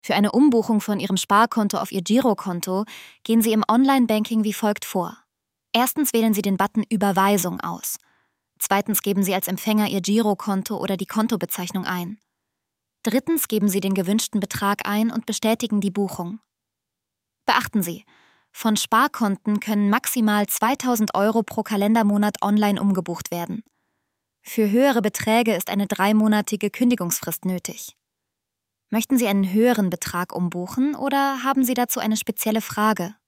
Für eine Umbuchung von Ihrem Sparkonto auf Ihr Girokonto gehen Sie im Online-Banking wie folgt vor. Erstens wählen Sie den Button Überweisung aus. Zweitens geben Sie als Empfänger Ihr Girokonto oder die Kontobezeichnung ein. Drittens geben Sie den gewünschten Betrag ein und bestätigen die Buchung. Beachten Sie, von Sparkonten können maximal 2.000 € pro Kalendermonat online umgebucht werden. Für höhere Beträge ist eine 3-monatige Kündigungsfrist nötig. Möchten Sie einen höheren Betrag umbuchen oder haben Sie dazu eine spezielle Frage?